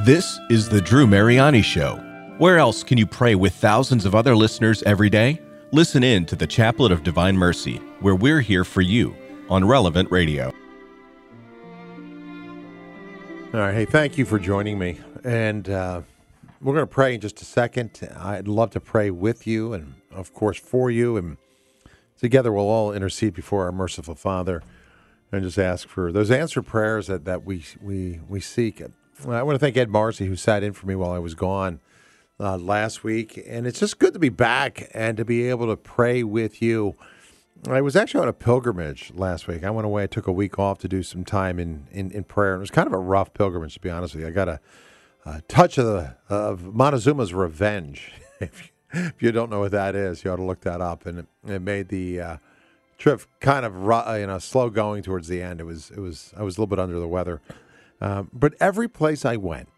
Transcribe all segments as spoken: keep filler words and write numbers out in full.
This is the Drew Mariani Show. Where else can you pray with thousands of other listeners every day? Listen in to the Chaplet of Divine Mercy, where we're here for you on Relevant Radio. All right. Hey, thank you for joining me. And uh, we're going to pray in just a second. I'd love to pray with you and, of course, for you. And together we'll all intercede before our merciful Father and just ask for those answered prayers that, that we, we, we seek. I want to thank Ed Marcy, who sat in for me while I was gone uh, last week. And it's just good to be back and to be able to pray with you. I was actually on a pilgrimage last week. I went away. I took a week off to do some time in, in, in prayer. And it was kind of a rough pilgrimage, to be honest with you. I got a, a touch of, the, of Montezuma's Revenge. if, you, if you don't know what that is, you ought to look that up. And it, it made the uh, trip kind of you know slow going towards the end. It was it was I was a little bit under the weather. Um, but every place I went,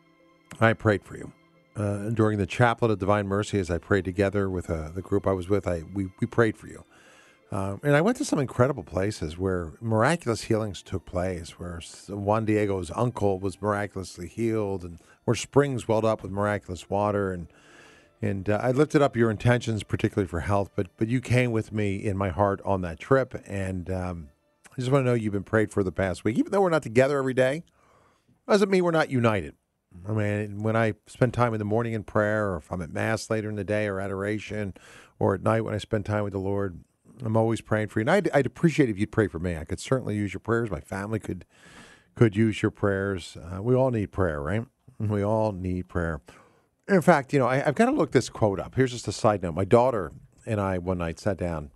I prayed for you. Uh, during the Chaplet of Divine Mercy, as I prayed together with uh, the group I was with, I we, we prayed for you. Uh, and I went to some incredible places where miraculous healings took place, where Juan Diego's uncle was miraculously healed, and where springs welled up with miraculous water. And and uh, I lifted up your intentions, particularly for health, but but you came with me in my heart on that trip. And um, I just want to know you've been prayed for the past week. Even though we're not together every day, doesn't mean we're not united. I mean, when I spend time in the morning in prayer, or if I'm at Mass later in the day, or adoration, or at night when I spend time with the Lord, I'm always praying for you. And I'd, I'd appreciate if you'd pray for me. I could certainly use your prayers. My family could could use your prayers. Uh, we all need prayer, right? We all need prayer. In fact, you know, I, I've got to look this quote up. Here's just a side note. My daughter and I one night sat down.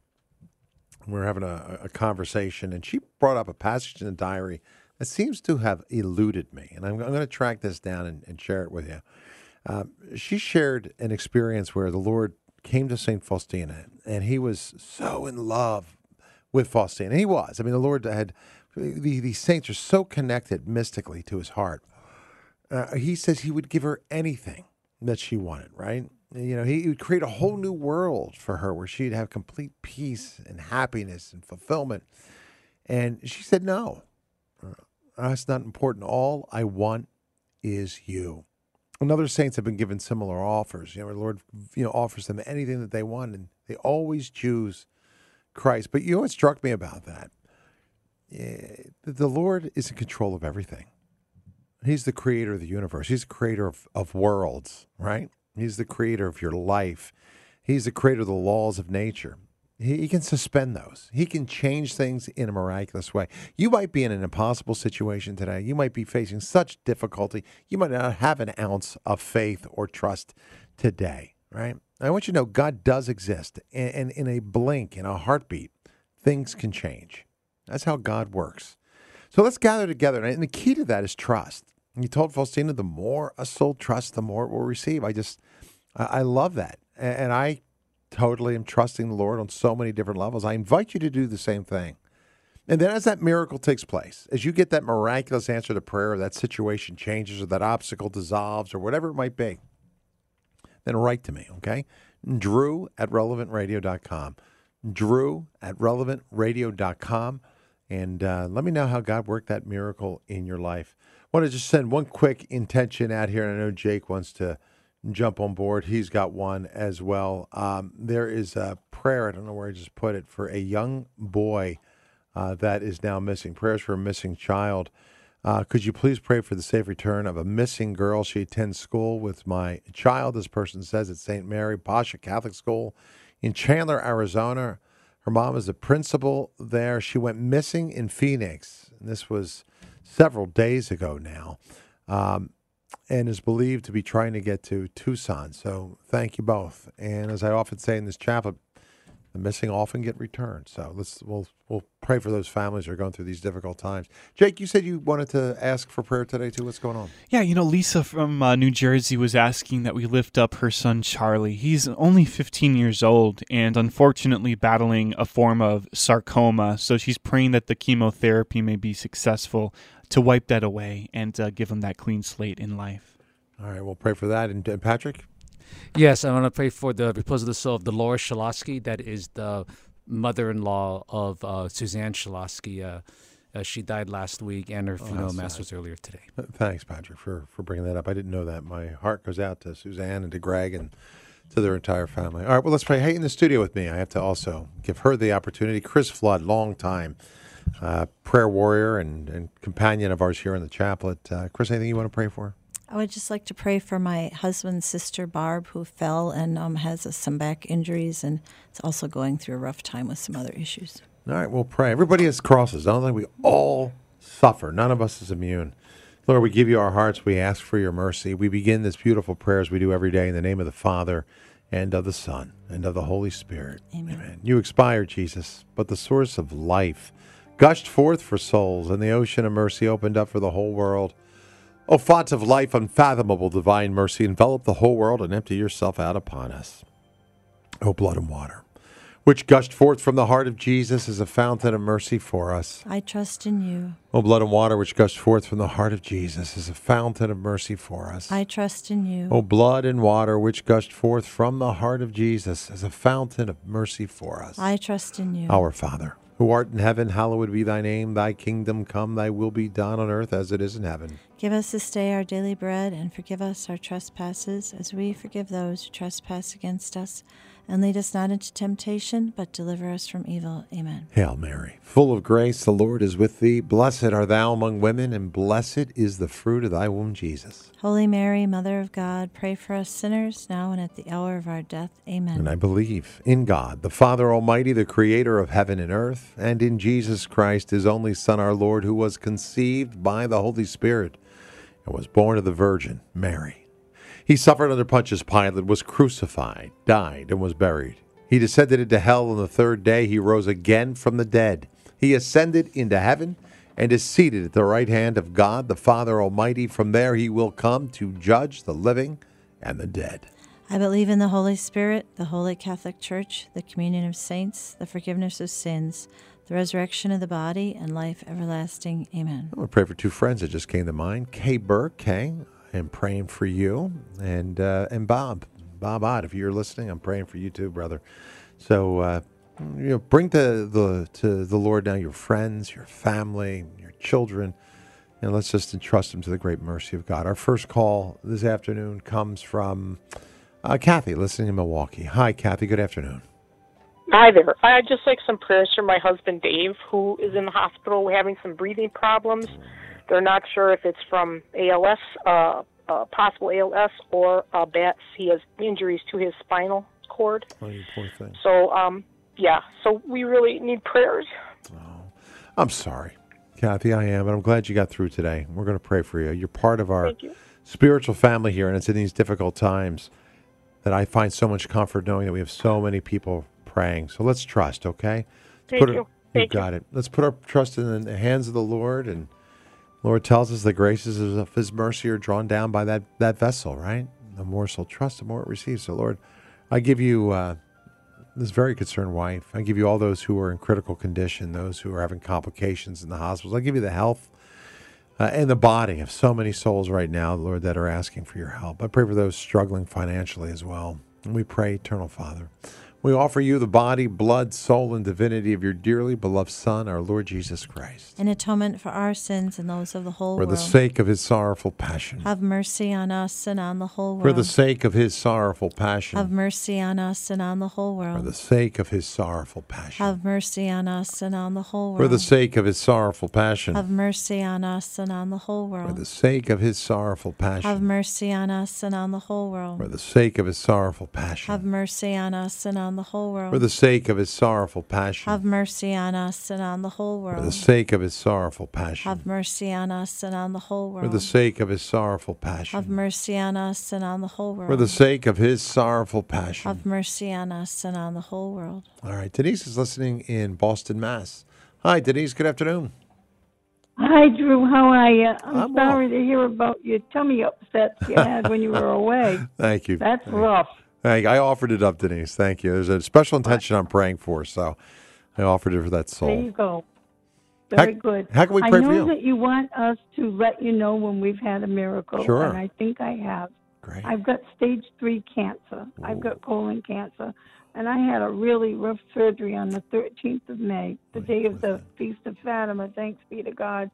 We were having a, a conversation, and she brought up a passage in the diary that seems to have eluded me. And I'm, I'm going to track this down and, and share it with you. Uh, she shared an experience where the Lord came to Saint Faustina, and he was so in love with Faustina. And he was. I mean, the Lord had, the, these saints are so connected mystically to his heart. Uh, he says he would give her anything that she wanted, right? You know, he, he would create a whole new world for her where she'd have complete peace and happiness and fulfillment. And she said, no, uh, that's not important. All I want is you. And other saints have been given similar offers. You know, the Lord, you know, offers them anything that they want, and they always choose Christ. But you know what struck me about that? Yeah, the Lord is in control of everything. He's the creator of the universe. He's the creator of, of worlds, right? He's the creator of your life. He's the creator of the laws of nature. He, he can suspend those. He can change things in a miraculous way. You might be in an impossible situation today. You might be facing such difficulty. You might not have an ounce of faith or trust today, right? I want you to know God does exist. And, and in a blink, in a heartbeat, things can change. That's how God works. So let's gather together. And the key to that is trust. And you told Faustina, the more a soul trusts, the more it will receive. I just, I, I love that. And, and I totally am trusting the Lord on so many different levels. I invite you to do the same thing. And then as that miracle takes place, as you get that miraculous answer to prayer, or that situation changes, or that obstacle dissolves, or whatever it might be, then write to me, okay? Drew at relevant radio dot com. Drew at relevant radio dot com. And uh, let me know how God worked that miracle in your life. I want to just send one quick intention out here, and I know Jake wants to jump on board. He's got one as well. Um, there is a prayer, I don't know where I just put it, for a young boy uh, that is now missing. Prayers for a missing child. Uh, could you please pray for the safe return of a missing girl? She attends school with my child, this person says, at Saint Mary Pasha Catholic School in Chandler, Arizona. Her mom is a principal there. She went missing in Phoenix, and this was several days ago now, um, and is believed to be trying to get to Tucson. So thank you both. And as I often say in this chaplet, the missing often get returned. So let's we'll we'll pray for those families who are going through these difficult times. Jake, you said you wanted to ask for prayer today too. What's going on? Yeah, you know, Lisa from uh, New Jersey was asking that we lift up her son Charlie. He's only fifteen years old and unfortunately battling a form of sarcoma. So she's praying that the chemotherapy may be successful to wipe that away and uh, give him that clean slate in life. All right, we'll pray for that. And uh, Patrick? Yes, I want to pray for the repose of the soul of Dolores Shalasky. That is the mother-in-law of uh, Suzanne Shalasky. Uh, Uh, she died last week, and her funeral that's mass sad. was earlier today. Uh, Thanks, Patrick, for, for bringing that up. I didn't know that. My heart goes out to Suzanne and to Greg and to their entire family. All right, well, let's pray. Hey, in the studio with me, I have to also give her the opportunity. Chris Flood, long time uh, prayer warrior and, and companion of ours here in the chaplet. Uh, Chris, anything you want to pray for? I would just like to pray for my husband's sister, Barb, who fell and um, has uh, some back injuries and is also going through a rough time with some other issues. All right, we'll pray. Everybody has crosses, don't they? We all suffer. None of us is immune. Lord, we give you our hearts. We ask for your mercy. We begin this beautiful prayer as we do every day in the name of the Father and of the Son and of the Holy Spirit. Amen. Amen. You expired, Jesus, but the source of life gushed forth for souls, and the ocean of mercy opened up for the whole world. O fount of life, unfathomable divine mercy, envelop the whole world and empty yourself out upon us. O blood and water, which gushed forth from the heart of Jesus as a fountain of mercy for us. I trust in you. O blood and water, which gushed forth from the heart of Jesus as a fountain of mercy for us. I trust in you. O blood and water, which gushed forth from the heart of Jesus as a fountain of mercy for us. I trust in you. Our Father, who art in heaven, hallowed be thy name. Thy kingdom come, thy will be done on earth as it is in heaven. Give us this day our daily bread, and forgive us our trespasses, as we forgive those who trespass against us. And lead us not into temptation, but deliver us from evil. Amen. Hail Mary, full of grace, the Lord is with thee. Blessed art thou among women, and blessed is the fruit of thy womb, Jesus. Holy Mary, Mother of God, pray for us sinners, now and at the hour of our death. Amen. And I believe in God, the Father Almighty, the creator of heaven and earth, and in Jesus Christ, his only Son, our Lord, who was conceived by the Holy Spirit and was born of the Virgin Mary. He suffered under Pontius Pilate, was crucified, died, and was buried. He descended into hell on the third day. He rose again from the dead. He ascended into heaven and is seated at the right hand of God, the Father Almighty. From there he will come to judge the living and the dead. I believe in the Holy Spirit, the Holy Catholic Church, the communion of saints, the forgiveness of sins, the resurrection of the body, and life everlasting. Amen. I'm going to pray for two friends that just came to mind. Kay Burke, Kay, I'm praying for you, and uh, and Bob, Bob Ott, if you're listening, I'm praying for you too, brother. So, uh, you know, bring to the to the Lord now your friends, your family, your children, and let's just entrust them to the great mercy of God. Our first call this afternoon comes from uh, Kathy, listening in Milwaukee. Hi, Kathy. Good afternoon. Hi there. I'd just like some prayers for my husband, Dave, who is in the hospital having some breathing problems. They're not sure if it's from A L S, uh, uh, possible A L S, or uh, B A T S. He has injuries to his spinal cord. Oh, you poor thing. So, um, yeah, so we really need prayers. Oh, I'm sorry, Kathy, I am, but I'm glad you got through today. We're going to pray for you. You're part of our Thank you. spiritual family here, and it's in these difficult times that I find so much comfort knowing that we have so many people praying. So let's trust, okay? Let's Thank put our- you. you Thank got you. it. Let's put our trust in the hands of the Lord, and Lord tells us the graces of his mercy are drawn down by that, that vessel, right? The more soul trusts, the more it receives. So, Lord, I give you uh, this very concerned wife. I give you all those who are in critical condition, those who are having complications in the hospitals. I give you the health uh, and the body of so many souls right now, Lord, that are asking for your help. I pray for those struggling financially as well. And we pray, Eternal Father, we offer you the body, blood, soul, and divinity of your dearly beloved Son, our Lord Jesus Christ. In atonement for our sins and those of the whole For world. the sake of his sorrowful passion. Have mercy on us and on the whole world. For the sake of his sorrowful passion. Have mercy on us and on the whole world. For the sake of his sorrowful passion. Have mercy on us and on the whole world. For the sake of his sorrowful passion. Have mercy on us and on the whole For world. the sake of his sorrowful passion. Have mercy on us and on the whole world. For the sake of his sorrowful passion. Have mercy on us and on the whole world. For the sake of his sorrowful passion. Have mercy on us and on the whole For the world. sake of his sorrowful passion. Have mercy on us and on the whole For world. the sake of his sorrowful passion. Have mercy on us and on the whole world. For the sake of his sorrowful passion. Have mercy on us and on the whole world. All right. Denise is listening in Boston, Mass. Hi, Denise. Good afternoon. Hi, Drew. How are you? I'm, I'm sorry to hear about your tummy upsets you had when you were away. Thank you. That's Thank- rough. Thank you. I offered it up, Denise. Thank you. There's a special intention I'm praying for, so I offered it for that There you soul. go. Very How- good. how can we I pray know for you? that you want us to let you know when we've had a miracle. Sure. And I think I have. Great. I've got stage three cancer. I've got colon cancer. and I had a really rough surgery on the thirteenth of May, the Right, day of what's the that? Feast of Fatima, thanks be to God.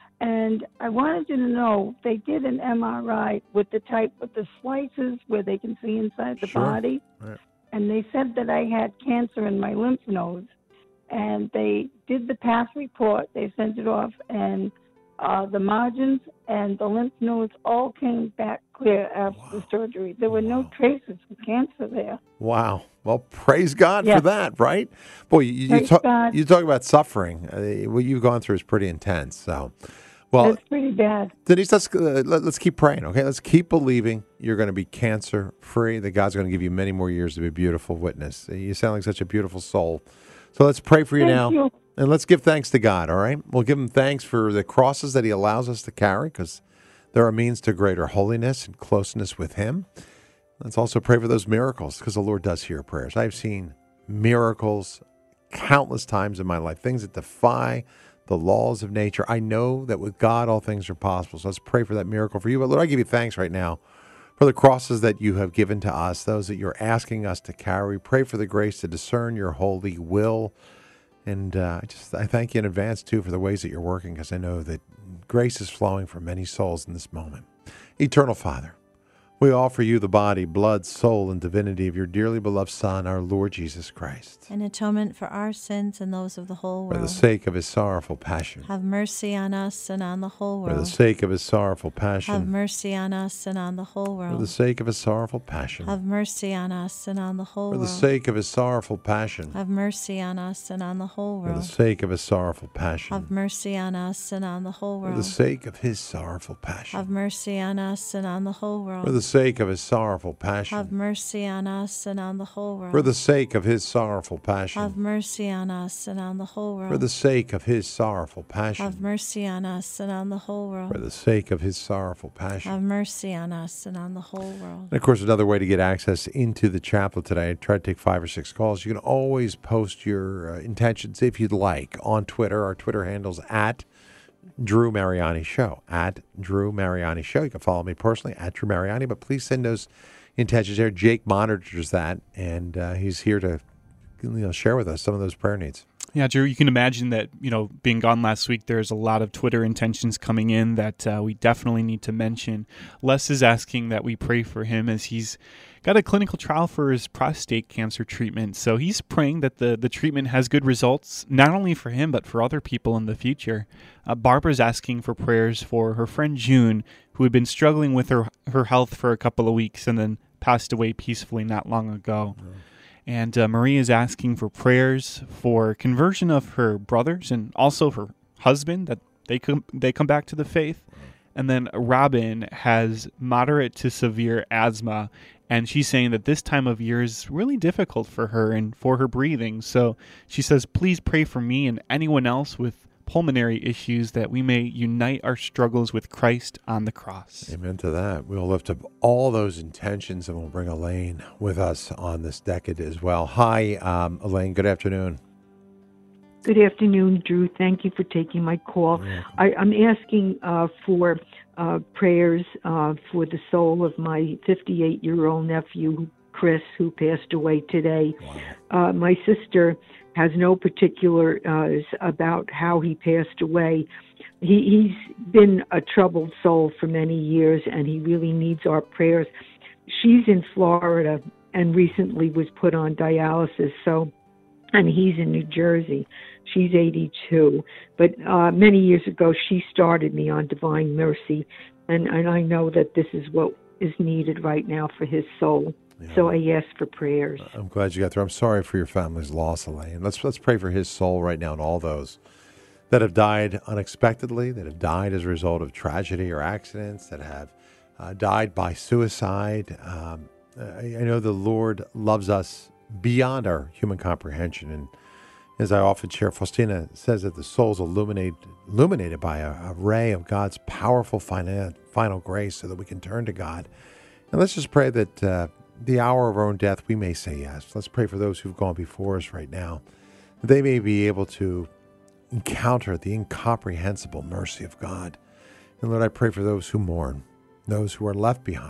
And I wanted you to know they did an M R I with the type with the slices where they can see inside the Sure. body. Right. And they said that I had cancer in my lymph nodes. And they did the past report. They sent it off, and uh, the margins and the lymph nodes all came back clear after the surgery. There were no Wow. traces of cancer there. Wow. Well, praise God Yeah. for that, right? Boy, you, you, Praise talk, God. you talk about suffering. Uh, what you've gone through is pretty intense. So, well, It's pretty bad. Denise, let's uh, let, let's keep praying, okay? Let's keep believing you're going to be cancer free. That God's going to give you many more years to be a beautiful witness. You sound like such a beautiful soul. So let's pray for you Thank now, you. and let's give thanks to God. All right, we'll give Him thanks for the crosses that He allows us to carry, because they're a means to greater holiness and closeness with Him. Let's also pray for those miracles, because the Lord does hear prayers. I've seen miracles countless times in my life, things that defy the laws of nature. I know that with God, all things are possible. So let's pray for that miracle for you. But Lord, I give you thanks right now for the crosses that you have given to us, those that you're asking us to carry. Pray for the grace to discern your holy will. And uh, I just I thank you in advance, too, for the ways that you're working, because I know that grace is flowing for many souls in this moment. Eternal Father, we offer you the body, blood, soul, and divinity of your dearly beloved Son, our Lord Jesus Christ. An atonement for our sins and those of the whole For the world. sake of his sorrowful passion. Have mercy on us and on the whole For the world. sake of his sorrowful Have passion. mercy on us and on the whole For the world. sake of his sorrowful passion. Have mercy on us and on the whole For the world. sake of his sorrowful passion. Have mercy on us and on the whole For the world. sake of his sorrowful Have passion. mercy on us and on the whole For the world. sake of his sorrowful Have passion. mercy on us and on the whole For the world. sake of his sorrowful Have passion. mercy on us and on the whole world. For the sake of his sorrowful Have passion. mercy on us and on the whole For world. the sake of his sorrowful Have passion. mercy on us and on the whole For world. the sake of his sorrowful Have passion. mercy on us and on the whole world. And of course, another way to get access into the chapel today, I try to take five or six calls. You can always post your uh, intentions if you'd like on Twitter. Our Twitter handle's at Drew Mariani Show. At Drew Mariani Show. You can follow me personally at Drew Mariani, but please send those intentions there. Jake monitors that, and uh, he's here to you know, share with us some of those prayer needs. Yeah, Drew, you can imagine that, you know, being gone last week, there's a lot of Twitter intentions coming in that uh, we definitely need to mention. Les is asking that we pray for him as he's got a clinical trial for his prostate cancer treatment. So he's praying that the, the treatment has good results, not only for him, but for other people in the future. Uh, Barbara's asking for prayers for her friend June, who had been struggling with her, her health for a couple of weeks and then passed away peacefully not long ago. Mm. And uh, Marie is asking for prayers for conversion of her brothers and also her husband, that they come, they come back to the faith. And then Robin has moderate to severe asthma, and she's saying that this time of year is really difficult for her and for her breathing. So she says, please pray for me and anyone else with pulmonary issues, that we may unite our struggles with Christ on the cross. Amen to that. We'll lift up all those intentions, and we'll bring Elaine with us on this decade as well. Hi, um, Elaine. Good afternoon. Good afternoon, Drew. Thank you for taking my call. I, I'm asking uh, for uh, prayers uh, for the soul of my fifty-eight-year-old nephew, Chris, who passed away today. Wow. Uh, my sister has no particulars uh, about how he passed away. He, he's been a troubled soul for many years, and he really needs our prayers. She's in Florida and recently was put on dialysis, so and he's in New Jersey. She's eighty-two. But uh, many years ago, she started me on Divine Mercy, and, and I know that this is what is needed right now for his soul. Yeah. So I ask for prayers. I'm glad you got through. I'm sorry for your family's loss, Elaine. Let's let's pray for his soul right now and all those that have died unexpectedly, that have died as a result of tragedy or accidents, that have uh, died by suicide. Um, I, I know the Lord loves us beyond our human comprehension. And as I often share, Faustina says that the soul is illuminated, illuminated by a, a ray of God's powerful final, final grace so that we can turn to God. And let's just pray that uh, the hour of our own death, we may say yes. Let's pray for those who've gone before us right now. They may be able to encounter the incomprehensible mercy of God. And Lord, I pray for those who mourn, those who are left behind,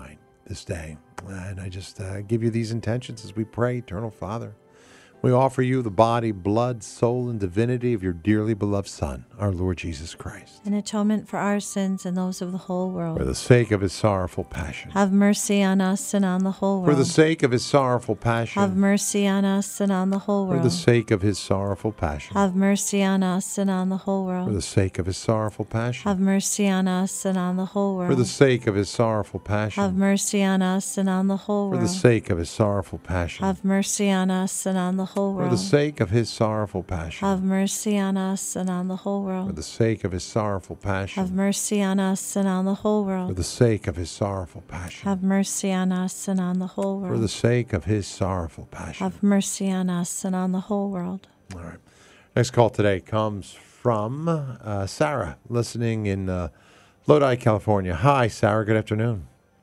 this day. And I just uh, give you these intentions as we pray, Eternal Father. We offer you the body, blood, soul, and divinity of your dearly beloved Son, our Lord Jesus Christ. An atonement for our sins and those of the whole world. For the sake of his sorrowful passion. Have mercy on us and on the whole world. For the sake of his sorrowful passion. Have mercy on us and on the whole world. For the sake of his sorrowful passion. Have mercy on us and on the whole world. For the sake of his sorrowful passion. Have mercy on us and on the whole world. For the sake of his sorrowful passion. Have mercy on us and on the whole For world. the sake of his sorrowful passion. Have mercy on us and on the whole world. For the sake of his sorrowful passion. Have mercy on us and on the whole world. For the sake of his sorrowful passion. Have mercy on us and on the whole For world. the sake of his sorrowful passion. Have mercy on us and on the whole world. For the sake of his sorrowful passion. Have mercy on us and on the whole world. All right. Next call today comes from uh, Sarah, listening in uh, Lodi, California. Hi, Sarah. Good afternoon.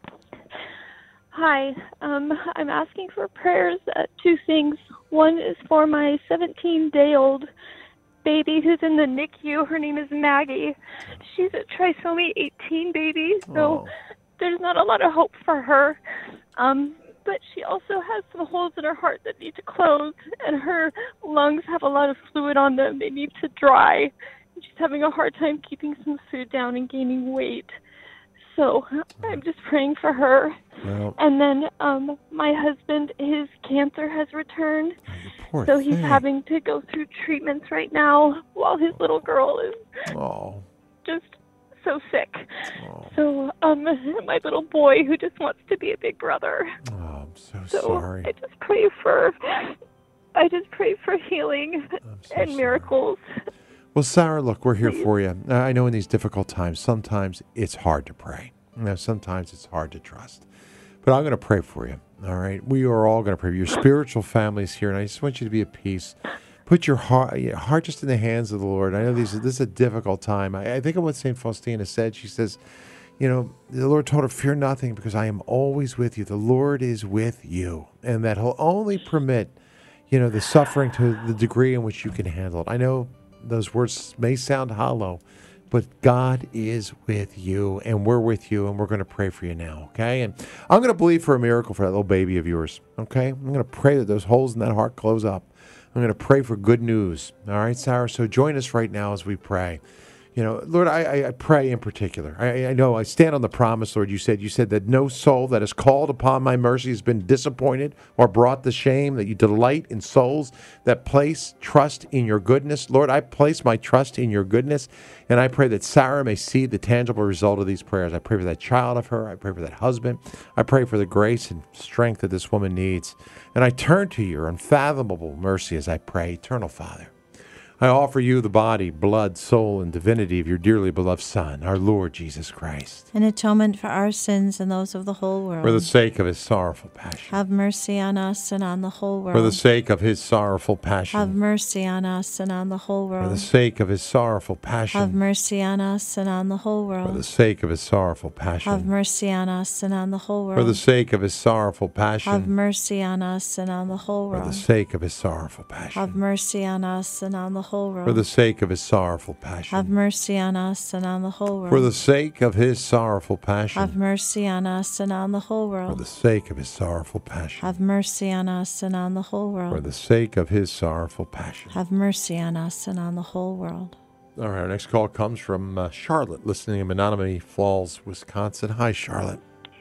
Hi, um, I'm asking for prayers. Uh, two things. One is for my seventeen-day-old baby who's in the N I C U. Her name is Maggie. She's a trisomy eighteen baby, so Oh. there's not a lot of hope for her. Um, but she also has some holes in her heart that need to close, and her lungs have a lot of fluid on them. They need to dry. She's having a hard time keeping some food down and gaining weight. So I'm just praying for her. Well, And then um, my husband, his cancer has returned, poor so he's thing. having to go through treatments right now while his little girl is Oh, just so sick. oh, So um, my little boy, who just wants to be a big brother. oh, I'm so, So sorry. I just pray for, I just pray for healing I'm so and sorry. miracles. Well, Sarah, look, we're here for you. I know in these difficult times, sometimes it's hard to pray. You know, sometimes it's hard to trust. But I'm going to pray for you, all right? We are all going to pray. Your spiritual family's here, and I just want you to be at peace. Put your heart, your heart just in the hands of the Lord. I know these, this is a difficult time. I, I think of what Saint Faustina said. She says, you know, the Lord told her, fear nothing because I am always with you. The Lord is with you, and that he'll only permit, you know, the suffering to the degree in which you can handle it. I know those words may sound hollow, but God is with you, and we're with you, and we're going to pray for you now, okay? And I'm going to believe for a miracle for that little baby of yours, okay? I'm going to pray that those holes in that heart close up. I'm going to pray for good news, all right, Sarah? So join us right now as we pray. You know, Lord, I, I, I pray in particular. I, I know I stand on the promise, Lord. You said you said that no soul that is called upon my mercy has been disappointed or brought to shame, that you delight in souls that place trust in your goodness. Lord, I place my trust in your goodness, and I pray that Sarah may see the tangible result of these prayers. I pray for that child of her. I pray for that husband. I pray for the grace and strength that this woman needs. And I turn to your unfathomable mercy as I pray, Eternal Father. I offer you the body, blood, soul, and divinity of your dearly beloved Son, our Lord Jesus Christ. An atonement for our sins and those of the whole world. For the sake of his sorrowful passion. Have mercy on us and on the whole world. For the sake of his sorrowful passion. Have mercy on us and on the whole For world. the sake of his sorrowful passion. Have mercy on us and on the whole For the world. sake of his sorrowful passion. Have mercy on us and on the whole world. For the sake of his sorrowful passion. Have mercy on us and on the whole For the world. sake of his sorrowful passion. Have mercy on us and on the whole world. For the sake of his sorrowful passion. Have mercy on us and on the whole world. For the sake of his sorrowful passion. Have mercy on us and on the whole For world. the sake of his sorrowful passion. Have mercy on us and on the whole For world. the sake of his sorrowful passion. Have mercy on us and on the whole world. All right, our next call comes from uh, Charlotte, listening in Menominee Falls, Wisconsin. Hi, Charlotte.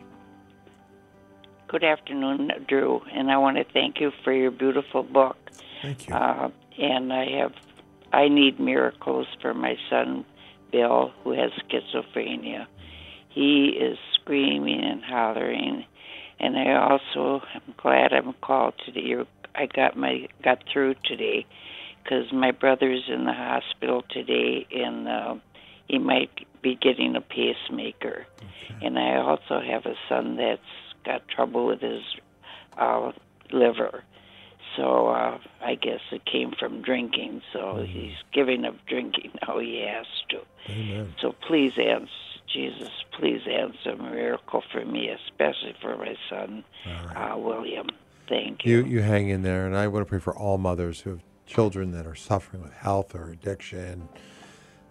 Good afternoon, Drew, and I want to thank you for your beautiful book. Thank you. Uh, and I have, I need miracles for my son, Bill, who has schizophrenia. He is screaming and hollering, and I also am glad I'm called today. I got my got through today because my brother's in the hospital today, and uh, he might be getting a pacemaker. Okay. And I also have a son that's got trouble with his uh, liver. So uh, I guess it came from drinking. So mm-hmm. he's giving up drinking now. He has to. Amen. So please answer, Jesus, please answer a miracle for me, especially for my son, right. uh, William. Thank you. You you hang in there, and I want to pray for all mothers who have children that are suffering with health or addiction.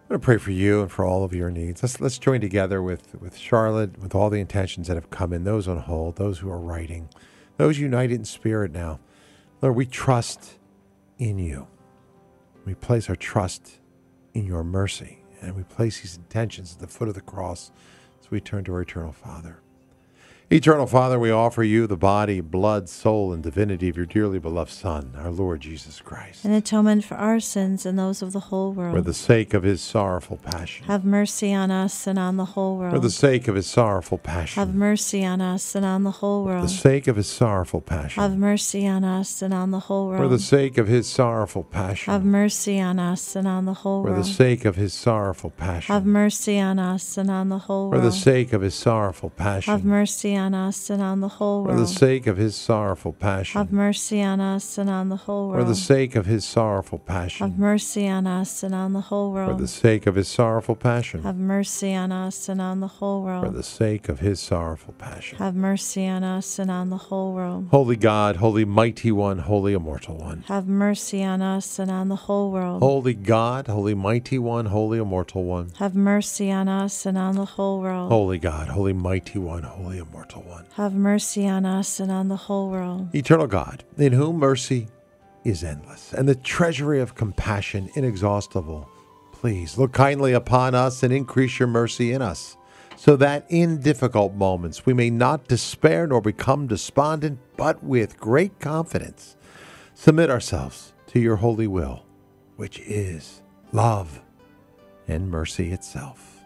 I'm going to pray for you and for all of your needs. Let's let's join together with, with Charlotte, with all the intentions that have come in, those on hold, those who are writing, those united in spirit now. Lord, we trust in you. We place our trust in your mercy, and we place these intentions at the foot of the cross as we turn to our eternal Father. Eternal Father, we offer you the body, blood, soul, and divinity of your dearly beloved Son, our Lord Jesus Christ. An atonement for our sins and those of the whole world. For the sake of his sorrowful passion. Have mercy on us and on the whole world. For the sake of his sorrowful passion. Have mercy on us and on the whole world. For the sake of his sorrowful passion. Have mercy on us and on the whole world. For the sake of his sorrowful passion. Have mercy on us and on the whole For world. the sake of his sorrowful passion. Have mercy on us and on the whole For world. the sake of his sorrowful passion. Have mercy on us and on the whole For world. the sake of his sorrowful passion. Have mercy on us and on the whole world. For the sake of his sorrowful passion. Have mercy on us and on the whole world. For the sake of his sorrowful passion. Have mercy on us and on the whole world. For the sake of his sorrowful passion. Have mercy on us and on the whole world. Holy God, holy mighty one, holy immortal one. Have mercy on us and on the whole world. Holy God, holy mighty one, holy immortal one. Have mercy on us and on the whole world. Holy God, holy mighty one, holy immortal one. Have mercy on us and on the whole world. Eternal God, in whom mercy is endless, and the treasury of compassion inexhaustible, please look kindly upon us and increase your mercy in us, so that in difficult moments we may not despair nor become despondent, but with great confidence submit ourselves to your holy will, which is love and mercy itself.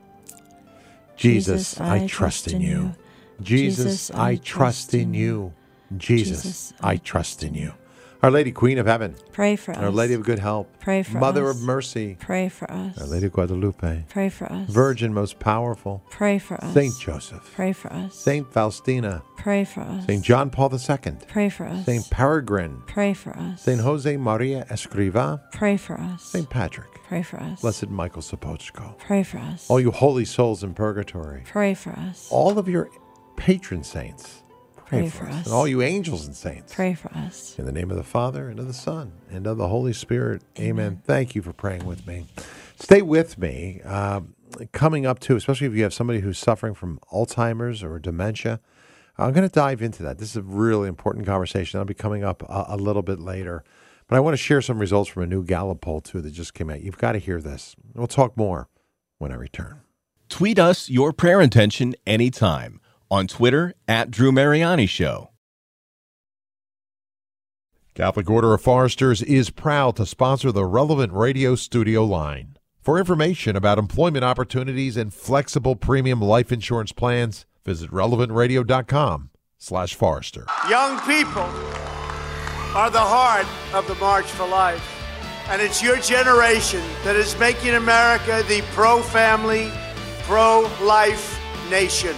Jesus, I trust in you. Jesus, I trust in you. Jesus, I trust in you. Our Lady, Queen of Heaven. Pray for us. Our Lady of Good Help. Pray for us. Mother of Mercy. Pray for us. Our Lady of Guadalupe. Pray for us. Virgin most powerful. Pray for us. Saint Joseph. Pray for us. Saint Faustina. Pray for us. Saint John Paul the Second. Pray for us. Saint Peregrine. Pray for us. Saint Jose Maria Escriva. Pray for us. Saint Patrick. Pray for us. Blessed Michael Sapochko. Pray for us. All you holy souls in purgatory. Pray for us. All of your patron saints. Pray, Pray for, for us. us. And all you angels and saints. Pray for us. In the name of the Father, and of the Son, and of the Holy Spirit. Amen. Amen. Thank you for praying with me. Stay with me. Uh, coming up, too, especially if you have somebody who's suffering from Alzheimer's or dementia, I'm going to dive into that. This is a really important conversation. That'll be coming up a, a little bit later. But I want to share some results from a new Gallup poll, too, that just came out. You've got to hear this. We'll talk more when I return. Tweet us your prayer intention anytime. On Twitter, at Drew Mariani Show. Catholic Order of Foresters is proud to sponsor the Relevant Radio studio line. For information about employment opportunities and flexible premium life insurance plans, visit relevant radio dot com slash Forester. Young people are the heart of the March for Life, and it's your generation that is making America the pro-family, pro-life nation.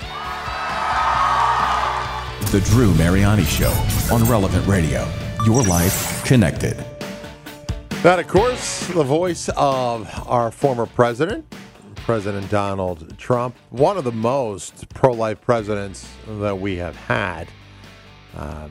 The Drew Mariani Show on Relevant Radio. Your life connected. That, of course, the voice of our former president, President Donald Trump, one of the most pro-life presidents that we have had. Um,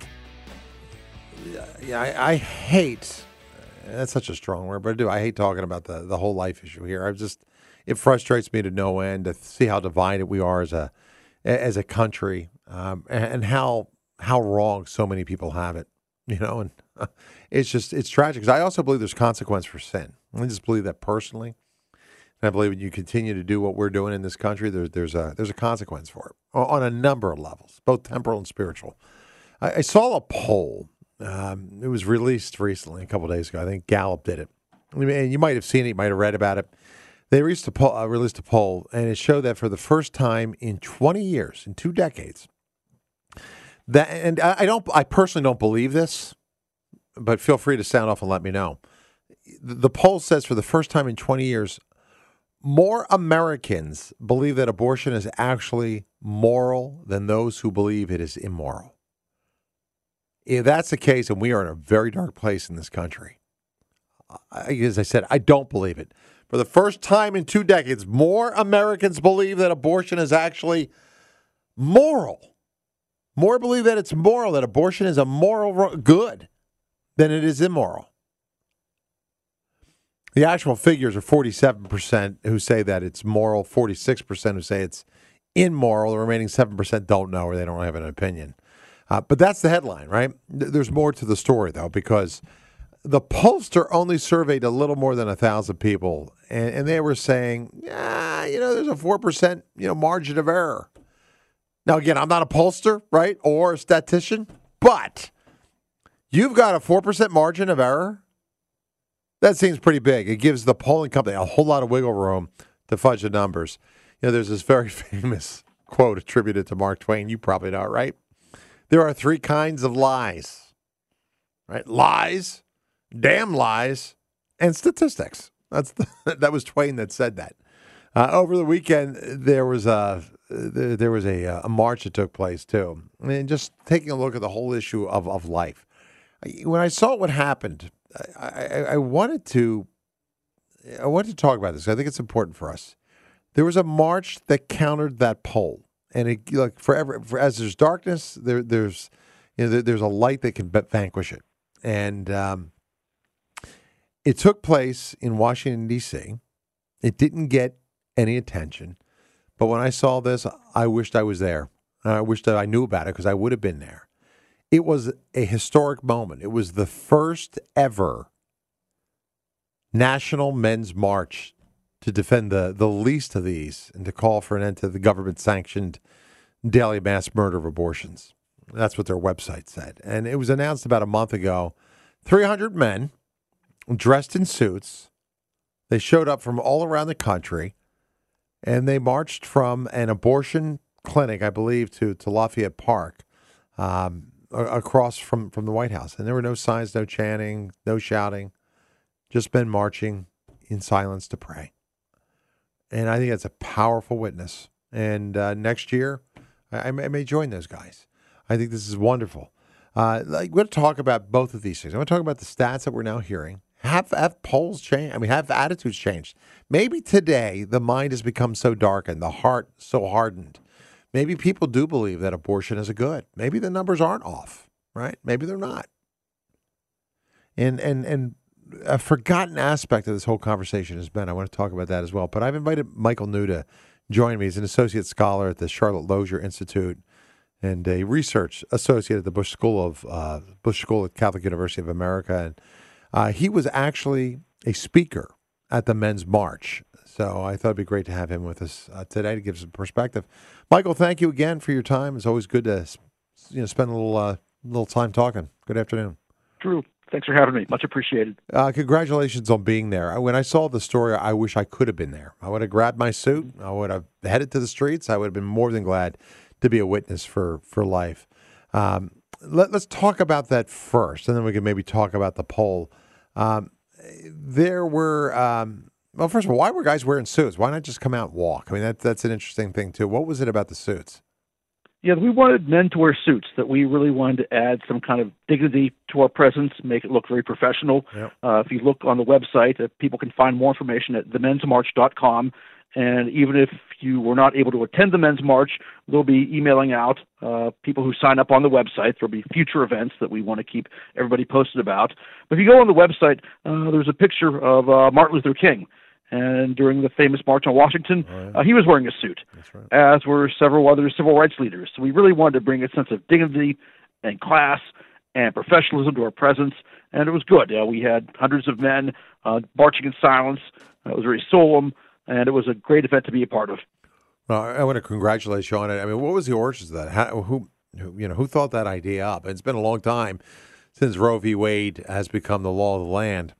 yeah, I, I hate, that's such a strong word, but I do. I hate talking about the, the whole life issue here. I just, it frustrates me to no end to see how divided we are as a as a country, um, and how how wrong so many people have it. You know, and uh, it's just it's tragic. Because I also believe there's consequence for sin. I just believe that personally. And I believe when you continue to do what we're doing in this country, there's there's a there's a consequence for it on a number of levels, both temporal and spiritual. I, I saw a poll. Um, it was released recently, a couple of days ago. I think Gallup did it. I mean, you might have seen it, you might have read about it. They released a, poll, uh, released a poll, and it showed that for the first time in twenty years, in two decades, that and I, I don't, I personally don't believe this, but feel free to sound off and let me know. The, the poll says for the first time in twenty years, more Americans believe that abortion is actually moral than those who believe it is immoral. If that's the case, and we are in a very dark place in this country, I, as I said, I don't believe it. For the first time in two decades, more Americans believe that abortion is actually moral. More believe that it's moral, that abortion is a moral good than it is immoral. The actual figures are forty-seven percent who say that it's moral, forty-six percent who say it's immoral. The remaining seven percent don't know or they don't have an opinion. Uh, but that's the headline, right? There's more to the story, though, because the pollster only surveyed a little more than one thousand people, and, and they were saying, yeah, you know, there's a four percent you know, margin of error. Now, again, I'm not a pollster, right, or a statistician, but you've got a four percent margin of error? That seems pretty big. It gives the polling company a whole lot of wiggle room to fudge the numbers. You know, there's this very famous quote attributed to Mark Twain. You probably know it, right? There are three kinds of lies, right? Lies, damn lies, and statistics. That's the, that was Twain that said that. Uh, over the weekend, there was a there was a, a march that took place too. I mean, just taking a look at the whole issue of, of life. When I saw what happened, I, I, I wanted to I wanted to talk about this. I think it's important for us. There was a march that countered that poll. And it, like forever, for, as there's darkness, there, there's you know, there, there's a light that can vanquish it. And um, it took place in Washington, D C. It didn't get any attention. But when I saw this, I wished I was there. I wished that I knew about it because I would have been there. It was a historic moment. It was the first ever National Men's March to defend the, the least of these and to call for an end to the government-sanctioned daily mass murder of abortions. That's what their website said. And it was announced about a month ago. three hundred men dressed in suits. They showed up from all around the country, and they marched from an abortion clinic, I believe, to, to Lafayette Park, um, across from, from the White House. And there were no signs, no chanting, no shouting, just men marching in silence to pray. And I think that's a powerful witness. And uh, next year, I, I, may, I may join those guys. I think this is wonderful. Uh, like, we're going to talk about both of these things. I'm going to talk about the stats that we're now hearing. Have, have polls changed? I mean, have attitudes changed? Maybe today the mind has become so darkened, the heart so hardened. Maybe people do believe that abortion is a good. Maybe the numbers aren't off, right? Maybe they're not. And and and. A forgotten aspect of this whole conversation has been, I want to talk about that as well, but I've invited Michael New to join me. He's an associate scholar at the Charlotte Lozier Institute and a research associate at the Bush School of uh, Bush School at Catholic University of America. And uh, he was actually a speaker at the Men's March. So I thought it'd be great to have him with us uh, today to give some perspective. Michael, thank you again for your time. It's always good to you know spend a little uh, little time talking. Good afternoon. Drew. Thanks for having me. Much appreciated. Uh, congratulations on being there. When I saw the story, I wish I could have been there. I would have grabbed my suit. I would have headed to the streets. I would have been more than glad to be a witness for, for life. Um, let, let's talk about that first, and then we can maybe talk about the poll. Um, there were, um, well, first of all, why were guys wearing suits? Why not just come out and walk? I mean, that, that's an interesting thing, too. What was it about the suits? Yeah, we wanted men to wear suits, that we really wanted to add some kind of dignity to our presence, make it look very professional. Yep. Uh, if you look on the website, uh, people can find more information at the men's march dot com. And even if you were not able to attend the Men's March, they'll be emailing out uh, people who sign up on the website. There'll be future events that we want to keep everybody posted about. But if you go on the website, uh, there's a picture of uh, Martin Luther King. And during the famous March on Washington, oh, yeah. uh, he was wearing a suit, right. as were several other civil rights leaders. So we really wanted to bring a sense of dignity and class and professionalism to our presence, and it was good. Uh, we had hundreds of men uh, marching in silence. Uh, it was very solemn, and it was a great event to be a part of. Well, I want to congratulate you on it. I mean, what was the origins of that? How, who, who, you know, who thought that idea up? It's been a long time since Roe v. Wade has become the law of the land.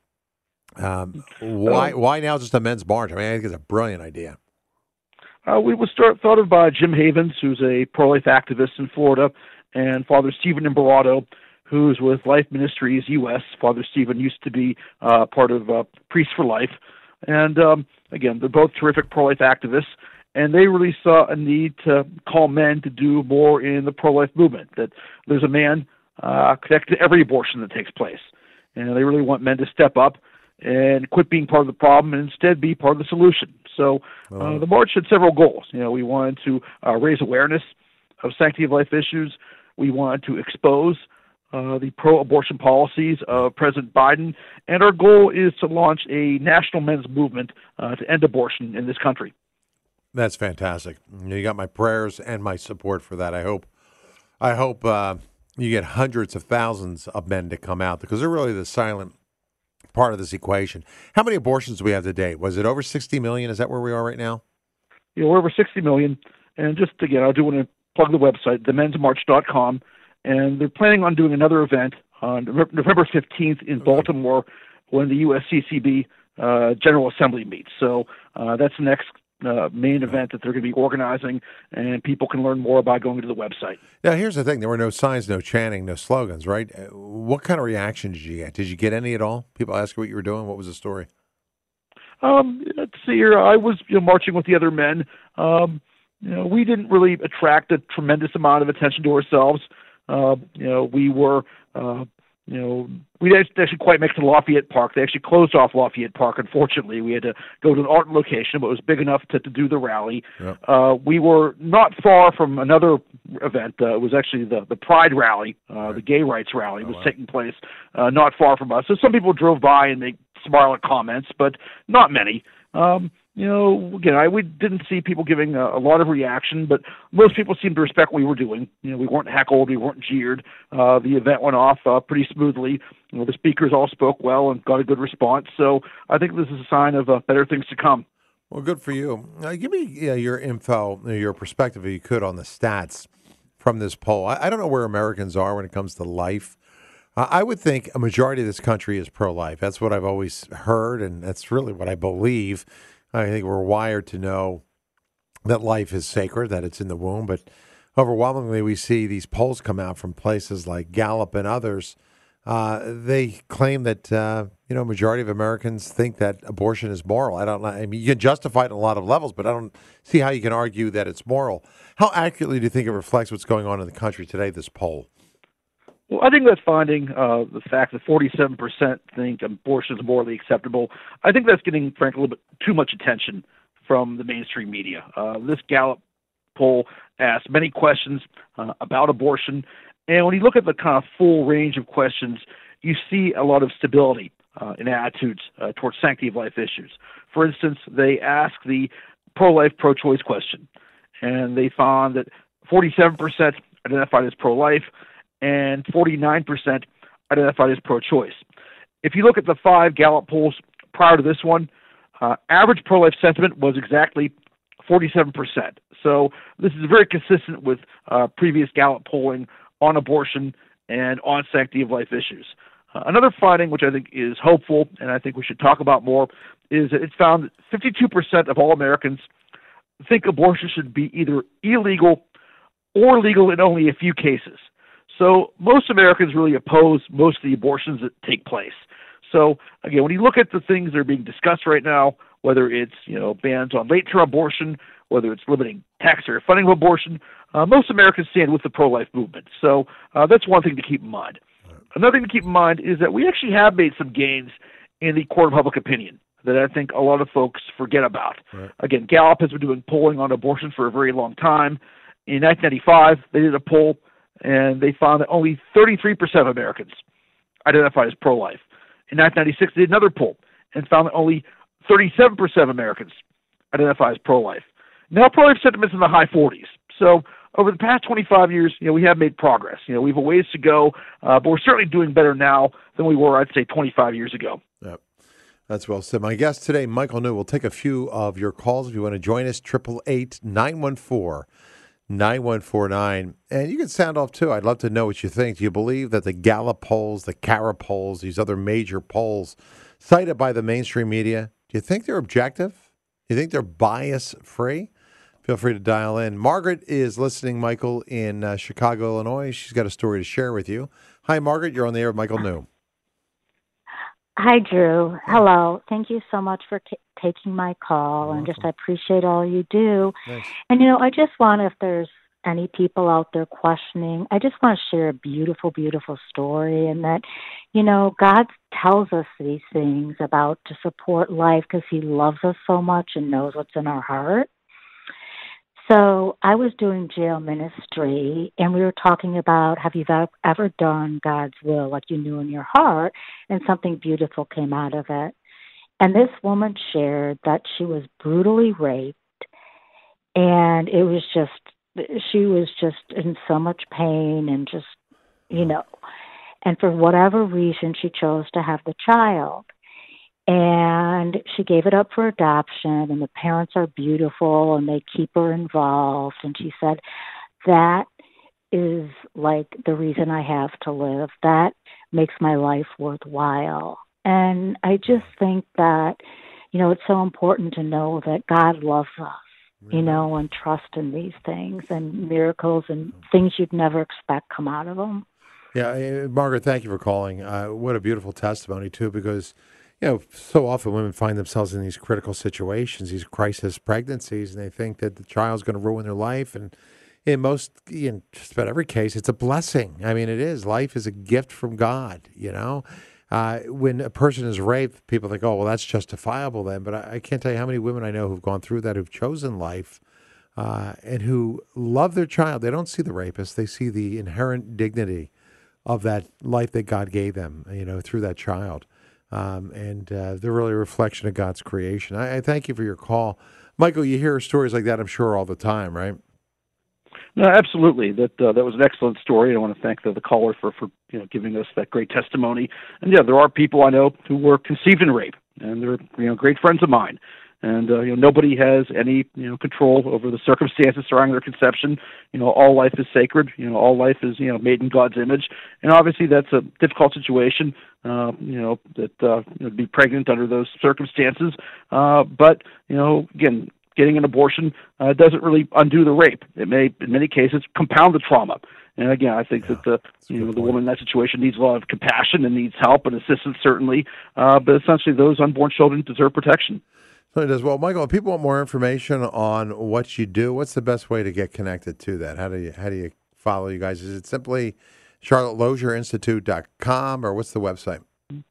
Um, why why now just a men's march? I mean, I think it's a brilliant idea. Uh, we was start, thought of by Jim Havens, who's a pro-life activist in Florida, and Father Stephen Imperato, who's with Life Ministries U S. Father Stephen used to be uh, part of uh, Priests for Life. And um, again, they're both terrific pro-life activists, and they really saw a need to call men to do more in the pro-life movement, that there's a man uh, connected to every abortion that takes place. And they really want men to step up and quit being part of the problem and instead be part of the solution. So uh, the march had several goals. You know, we wanted to uh, raise awareness of sanctity of life issues. We wanted to expose uh, the pro-abortion policies of President Biden, and our goal is to launch a national men's movement uh, to end abortion in this country. That's fantastic. You got my prayers and my support for that. I hope, I hope uh, you get hundreds of thousands of men to come out, because they're really the silent part of this equation. How many abortions do we have to date? Was it over sixty million? Is that where we are right now? You know, we're over sixty million. And just again, I do want to plug the website, the men's march dot com. And they're planning on doing another event on November fifteenth in Baltimore when the U S C C B uh, General Assembly meets. So uh, that's the next uh, main event that they're going to be organizing, and people can learn more by going to the website. Now, here's the thing. There were no signs, no chanting, no slogans, right? Uh, What kind of reaction did you get? Did you get any at all? People ask you what you were doing? What was the story? Um, let's see here. I was you know, marching with the other men. Um, you know, we didn't really attract a tremendous amount of attention to ourselves. Uh, you know, we were, uh, you know, we didn't actually quite make it to Lafayette Park. They actually closed off Lafayette Park, unfortunately. We had to go to an art location, but it was big enough to, to do the rally. Yep. Uh, we were not far from another event. Uh, it was actually the, the Pride rally, uh, right. the gay rights rally oh, was wow. taking place uh, not far from us. So some people drove by and made smart comments, but not many. Um, You know, again, I we didn't see people giving a, a lot of reaction, but most people seemed to respect what we were doing. You know, we weren't heckled, we weren't jeered. Uh, the event went off uh, pretty smoothly. You know, the speakers all spoke well and got a good response. So I think this is a sign of uh, better things to come. Well, good for you. Uh, give me uh, your info, uh, your perspective, if you could, on the stats from this poll. I, I don't know where Americans are when it comes to life. Uh, I would think a majority of this country is pro-life. That's what I've always heard, and that's really what I believe. I think we're wired to know that life is sacred, that it's in the womb. But overwhelmingly, we see these polls come out from places like Gallup and others. Uh, they claim that, uh, you know, majority of Americans think that abortion is moral. I don't know. I mean, you can justify it on a lot of levels, but I don't see how you can argue that it's moral. How accurately do you think it reflects what's going on in the country today, this poll? Well, I think that finding uh, the fact that forty-seven percent think abortion is morally acceptable, I think that's getting, frankly, a little bit too much attention from the mainstream media. Uh, this Gallup poll asked many questions uh, about abortion, and when you look at the kind of full range of questions, you see a lot of stability uh, in attitudes uh, towards sanctity of life issues. For instance, they asked the pro-life, pro-choice question, and they found that forty-seven percent identified as pro-life, and forty-nine percent identified as pro-choice. If you look at the five Gallup polls prior to this one, uh, average pro-life sentiment was exactly forty-seven percent. So this is very consistent with uh, previous Gallup polling on abortion and on sanctity of life issues. Uh, another finding, which I think is hopeful, and I think we should talk about more, is that it's found that fifty-two percent of all Americans think abortion should be either illegal or legal in only a few cases. So most Americans really oppose most of the abortions that take place. So again, when you look at the things that are being discussed right now, whether it's you know bans on late-term abortion, whether it's limiting taxpayer funding of abortion, uh, most Americans stand with the pro-life movement. So uh, that's one thing to keep in mind. Another thing to keep in mind is that we actually have made some gains in the court of public opinion that I think a lot of folks forget about. Right. Again, Gallup has been doing polling on abortion for a very long time. In nineteen ninety-five, they did a poll, and they found that only thirty-three percent of Americans identified as pro-life. In nineteen ninety-six, they did another poll and found that only thirty-seven percent of Americans identify as pro-life. Now, pro-life sentiment's in the high forties. So over the past twenty-five years, you know, we have made progress. You know, we have a ways to go, uh, but we're certainly doing better now than we were, I'd say, twenty-five years ago. Yep. That's well said. My guest today, Michael New. We'll take a few of your calls if you want to join us, eight eight eight, nine one four, nine one four nine. And you can sound off, too. I'd love to know what you think. Do you believe that the Gallup polls, the Cara polls, these other major polls cited by the mainstream media, do you think they're objective? Do you think they're bias-free? Feel free to dial in. Margaret is listening, Michael, in uh, Chicago, Illinois. She's got a story to share with you. Hi, Margaret. You're on the air with Michael New. Hi, Drew. Hello. Thank you so much for t- taking my call, You're and welcome. Just I appreciate all you do. Nice. And, you know, I just want, if there's any people out there questioning, I just want to share a beautiful, beautiful story, and that, you know, God tells us these things about to support life because he loves us so much and knows what's in our heart. So I was doing jail ministry, and we were talking about, have you ev- ever done God's will like you knew in your heart, and something beautiful came out of it. And this woman shared that she was brutally raped, and it was just, she was just in so much pain and just, you know, and for whatever reason, she chose to have the child. And she gave it up for adoption, and the parents are beautiful, and they keep her involved. And she said, that is like the reason I have to live. That makes my life worthwhile. And I just think that, you know, it's so important to know that God loves us, really? You know, and trust in these things, and miracles and things you'd never expect come out of them. Yeah, uh, Margaret, thank you for calling. Uh, what a beautiful testimony, too, because you know, so often women find themselves in these critical situations, these crisis pregnancies, and they think that the child's going to ruin their life. And in most, in just about every case, it's a blessing. I mean, it is. Life is a gift from God, you know. Uh, when a person is raped, people think, oh, well, that's justifiable then. But I, I can't tell you how many women I know who've gone through that, who've chosen life, uh, and who love their child. They don't see the rapist. They see the inherent dignity of that life that God gave them, you know, through that child. Um, and uh, they're really a reflection of God's creation. I, I thank you for your call. Michael, you hear stories like that, I'm sure, all the time, right? No, absolutely. That uh, that was an excellent story. I want to thank the, the caller for, for you know giving us that great testimony. And yeah, there are people I know who were conceived in rape, and they're you know great friends of mine. And uh, you know nobody has any you know control over the circumstances surrounding their conception. You know all life is sacred. You know all life is you know made in God's image, and obviously that's a difficult situation. Uh, you know that uh, you know, to be pregnant under those circumstances. Uh, but you know again, getting an abortion uh, doesn't really undo the rape. It may, in many cases, compound the trauma. And again, I think yeah, that the you know the point. woman in that situation needs a lot of compassion and needs help and assistance certainly. Uh, but essentially, those unborn children deserve protection. So it does. Well, Michael, if people want more information on what you do, what's the best way to get connected to that? How do you how do you follow you guys? Is it simply Charlotte Lozier Institute dot com, or what's the website?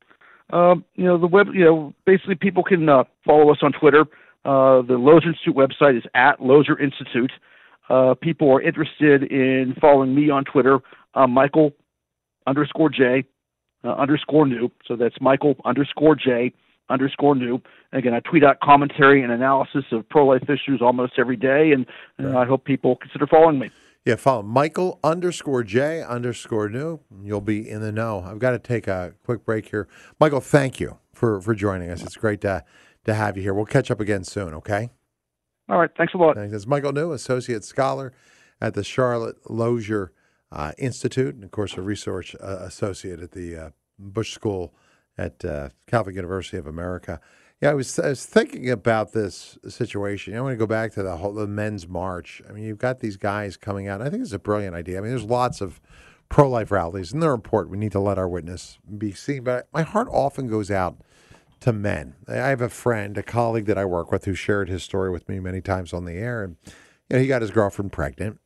Um, you know, the web. You know, basically, people can uh, follow us on Twitter. Uh, the Lozier Institute website is at Lozier Institute. Uh, people are interested in following me on Twitter. Uh, Michael underscore J uh, underscore new. So that's Michael underscore J. underscore new. Again, I tweet out commentary and analysis of pro-life issues almost every day, and, and I hope people consider following me. Yeah, follow Michael underscore J underscore new. You'll be in the know. I've got to take a quick break here. Michael, thank you for, for joining us. It's great to, to have you here. We'll catch up again soon, okay? All right, thanks a lot. Thanks. It's Michael New, Associate Scholar at the Charlotte Lozier uh, Institute, and, of course, a research uh, associate at the uh, Bush School at uh, Catholic University of America. Yeah, I was, I was thinking about this situation. I want to go back to the whole the men's march. I mean, you've got these guys coming out. I think it's a brilliant idea. I mean, there's lots of pro-life rallies, and they're important. We need to let our witness be seen. But my heart often goes out to men. I have a friend, a colleague that I work with, who shared his story with me many times on the air. And you know, he got his girlfriend pregnant,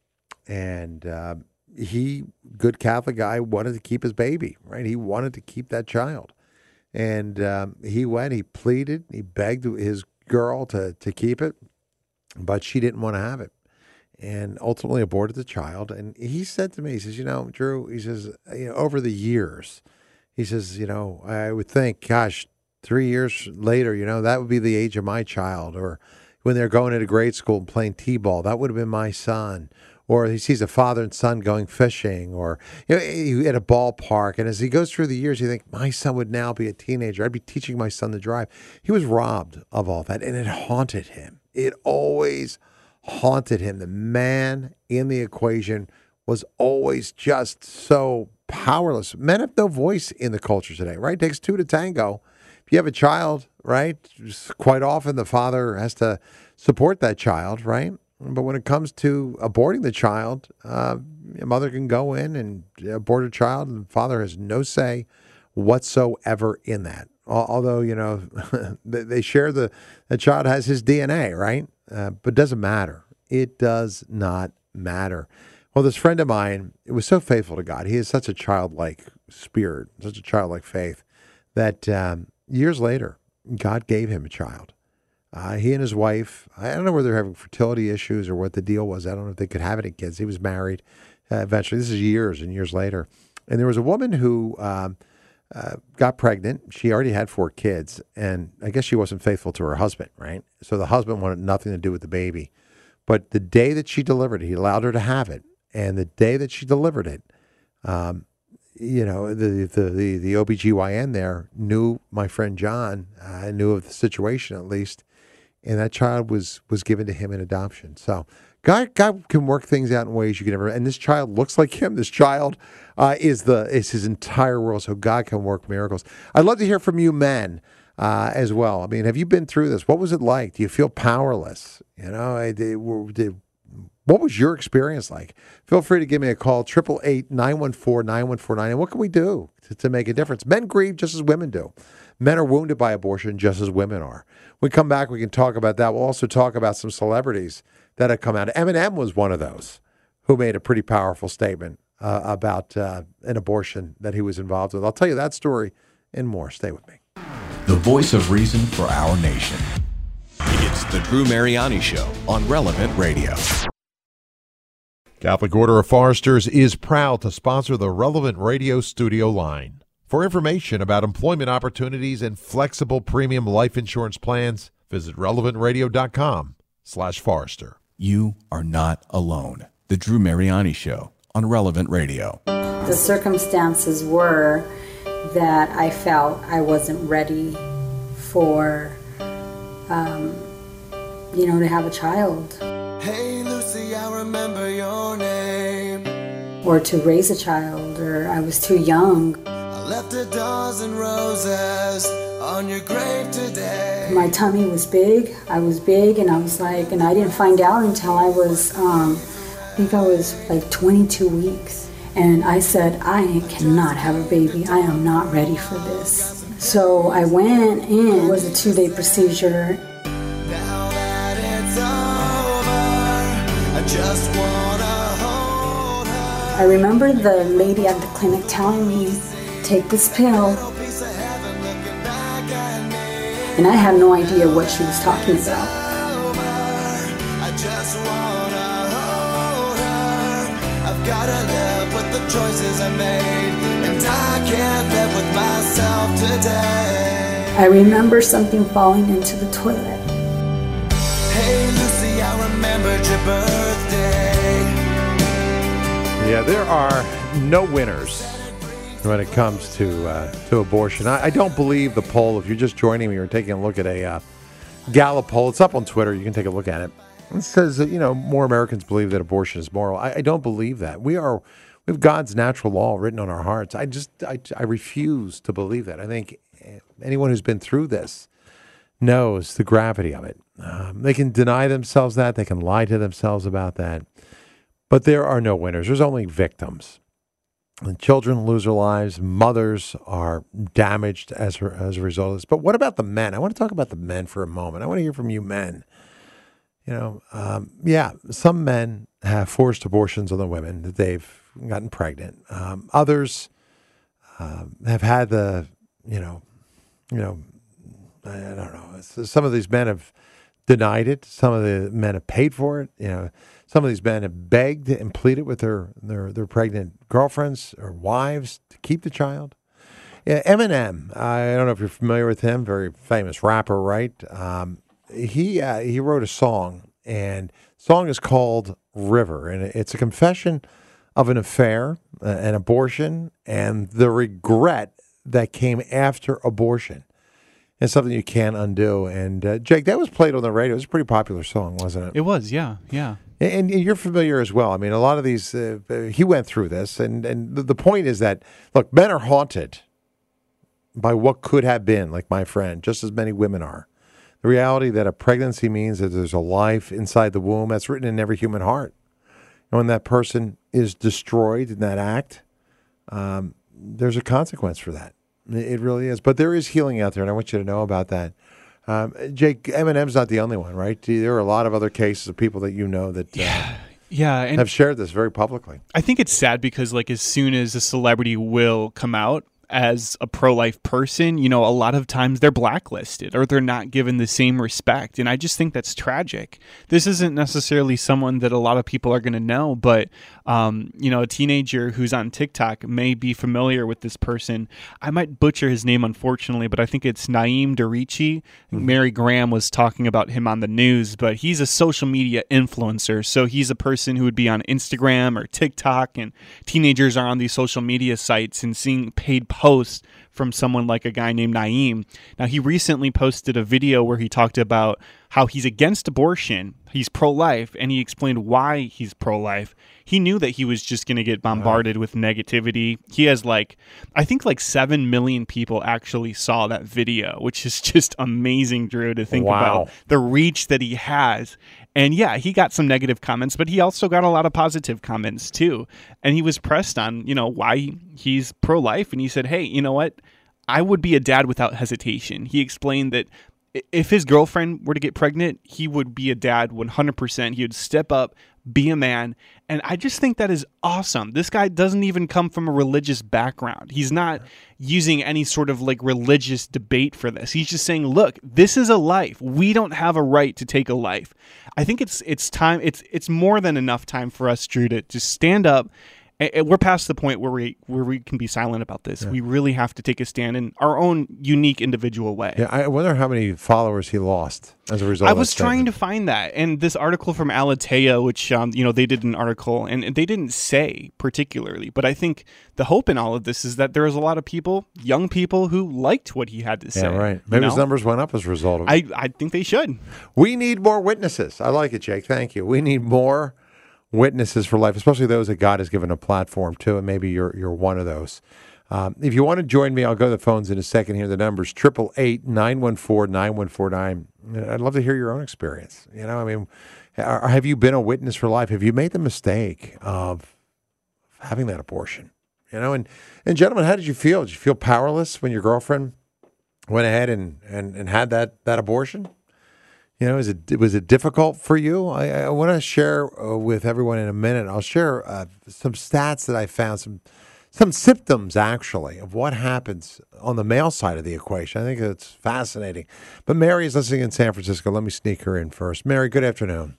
and uh, he, good Catholic guy, wanted to keep his baby, right? He wanted to keep that child. And um, he went, he pleaded, he begged his girl to, to keep it, but she didn't want to have it, and ultimately aborted the child. And he said to me, he says, you know, Drew, he says, you know, over the years, he says, you know, I would think, gosh, three years later, you know, that would be the age of my child. Or when they're going into grade school and playing t-ball, that would have been my son. Or he sees a father and son going fishing, or you know, at a ballpark. And as he goes through the years, you think, my son would now be a teenager. I'd be teaching my son to drive. He was robbed of all that, and it haunted him. It always haunted him. The man in the equation was always just so powerless. Men have no voice in the culture today, right? It takes two to tango. If you have a child, right, quite often the father has to support that child, right? But when it comes to aborting the child, uh, a mother can go in and abort a child, and the father has no say whatsoever in that. Although, you know, they share the, the child has his D N A, right? Uh, but it doesn't matter. It does not matter. Well, this friend of mine, it was so faithful to God. He has such a childlike spirit, such a childlike faith, that um, years later, God gave him a child. Uh, he and his wife, I don't know whether they're having fertility issues or what the deal was. I don't know if they could have any kids. He was married uh, eventually. This is years and years later. And there was a woman who um, uh, got pregnant. She already had four kids, and I guess she wasn't faithful to her husband, right? So the husband wanted nothing to do with the baby. But the day that she delivered it, he allowed her to have it. And the day that she delivered it, um, you know, the, the, the, the O B G Y N there knew my friend John, uh, knew of the situation at least, and that child was was given to him in adoption. So God, God can work things out in ways you can never. And this child looks like him. This child uh, is the is his entire world. So God can work miracles. I'd love to hear from you, men, uh, as well. I mean, have you been through this? What was it like? Do you feel powerless? You know, I did, did, what was your experience like? Feel free to give me a call, triple eight nine one four nine one four nine. And what can we do to, to make a difference? Men grieve just as women do. Men are wounded by abortion just as women are. When we come back, we can talk about that. We'll also talk about some celebrities that have come out. Eminem was one of those who made a pretty powerful statement uh, about uh, an abortion that he was involved with. I'll tell you that story and more. Stay with me. The voice of reason for our nation. It's the Drew Mariani Show on Relevant Radio. Catholic Order of Foresters is proud to sponsor the Relevant Radio studio line. For information about employment opportunities and flexible premium life insurance plans, visit relevant radio dot com slash Forrester. You are not alone. The Drew Mariani Show on Relevant Radio. The circumstances were that I felt I wasn't ready for, um, you know, to have a child. Hey Lucy, I remember your name. Or to raise a child, or I was too young. I left a dozen roses on your grave today. My tummy was big. I was big, and I was like, and I didn't find out until I was, um, I think I was like twenty-two weeks. And I said, I cannot have a baby. I am not ready for this. So I went in. It was a two-day procedure. Now that it's over, I just wanna hold her. I remember the lady at the clinic telling me, take this pill. And I had no idea what she was talking about. I just wanna hold her. I've gotta live with the choices I made, and I can't live with myself today. I remember something falling into the toilet. Hey Lucy, I remembered your birthday. Yeah, there are no winners when it comes to uh, to abortion. I, I don't believe the poll. If you're just joining me or taking a look at a uh, Gallup poll, it's up on Twitter. You can take a look at it. It says that, you know, more Americans believe that abortion is moral. I, I don't believe that. We are we have God's natural law written on our hearts. I just I, I refuse to believe that. I think anyone who's been through this knows the gravity of it. Um, they can deny themselves that. They can lie to themselves about that. But there are no winners. There's only victims. And children lose their lives. Mothers are damaged as a, as a result of this. But what about the men? I want to talk about the men for a moment. I want to hear from you men. You know, um, yeah, some men have forced abortions on the women that they've gotten pregnant. Um, others uh, have had the, you know, you know, I don't know. Some of these men have denied it. Some of the men have paid for it. You know, some of these men have begged and pleaded with their their, their pregnant girlfriends or wives to keep the child. Yeah, Eminem. I don't know if you're familiar with him. Very famous rapper, right? Um, he uh, he wrote a song, and the song is called River, and it's a confession of an affair, uh, an abortion, and the regret that came after abortion. It's something you can't undo. And uh, Jake, that was played on the radio. It was a pretty popular song, wasn't it? It was, yeah, yeah. And, and you're familiar as well. I mean, a lot of these, uh, he went through this. And, and the, the point is that, look, men are haunted by what could have been, like my friend, just as many women are. The reality that a pregnancy means that there's a life inside the womb, that's written in every human heart. And when that person is destroyed in that act, um, there's a consequence for that. It really is. But there is healing out there, and I want you to know about that. Um, Jake, Eminem's not the only one, right? There are a lot of other cases of people that you know that uh, yeah. Yeah, and have shared this very publicly. I think it's sad because, like, as soon as a celebrity will come out as a pro-life person, you know, a lot of times they're blacklisted or they're not given the same respect. And I just think that's tragic. This isn't necessarily someone that a lot of people are going to know, but, um, you know, a teenager who's on TikTok may be familiar with this person. I might butcher his name, unfortunately, but I think it's Naeem Darichi. Mm-hmm. Mary Graham was talking about him on the news, but he's a social media influencer. So he's a person who would be on Instagram or TikTok, and teenagers are on these social media sites and seeing paid posts from someone like a guy named Naeem. Now, he recently posted a video where he talked about how he's against abortion, he's pro-life, and he explained why he's pro-life. He knew that he was just going to get bombarded wow. with negativity. He has like, I think like seven million people actually saw that video, which is just amazing, Drew, to think wow. about the reach that he has. And yeah, he got some negative comments, but he also got a lot of positive comments too. And he was pressed on, you know, why he's pro-life. And he said, hey, you know what? I would be a dad without hesitation. He explained that if his girlfriend were to get pregnant, he would be a dad one hundred percent. He would step up, be a man. And I just think that is awesome. This guy doesn't even come from a religious background. He's not using any sort of like religious debate for this. He's just saying, look, this is a life. We don't have a right to take a life. I think it's it's time. It's it's more than enough time for us, Drew, to just stand up. And we're past the point where we where we can be silent about this. Yeah. We really have to take a stand in our own unique individual way. Yeah, I wonder how many followers he lost as a result. I of was that trying statement. to find that, and this article from Alatea, which um, you know they did an article, and they didn't say particularly, but I think the hope in all of this is that there was a lot of people, young people, who liked what he had to say. Yeah, right. Maybe you his know? numbers went up as a result of it. I I think they should. We need more witnesses. I like it, Jake. Thank you. We need more witnesses for life, especially those that God has given a platform to, and maybe you're you're one of those. Um, if you want to join me, I'll go to the phones in a second here. The number's triple eight nine one four nine one four nine. I'd love to hear your own experience. You know, I mean, have you been a witness for life? Have you made the mistake of having that abortion? You know, and and gentlemen, how did you feel? Did you feel powerless when your girlfriend went ahead and and, and had that that abortion? You know, is it was it difficult for you? I, I want to share uh, with everyone in a minute. I'll share uh, some stats that I found, some some symptoms actually of what happens on the male side of the equation. I think it's fascinating. But Mary is listening in San Francisco. Let me sneak her in first. Mary, good afternoon.